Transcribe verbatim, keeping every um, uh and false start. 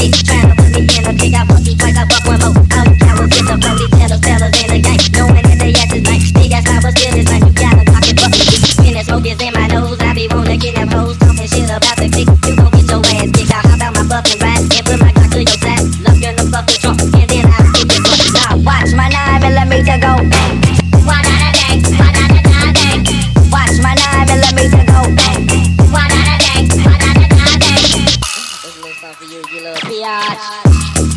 bitch tryna put me in a kick. I fuck you twice, I fuck one more. All you cowards get the police, tell the fellas in the gang, knowing that they ass is like big ass power still is like you gotta talk it fuck me. When that smoke is in my nose, I be wanna get them hoes talking shit about the click. You gon' get your ass kicked out. Hop out my fucking ride and put my cock to your side. Love you in the fucking trunk and then I'll get your fuck. Now watch my nine millimeter go bang. One out of dang, one out of nine dang. Watch my nine millimeter go bang. One out of dang, one out of nine dang. This little song for you, you little biatch.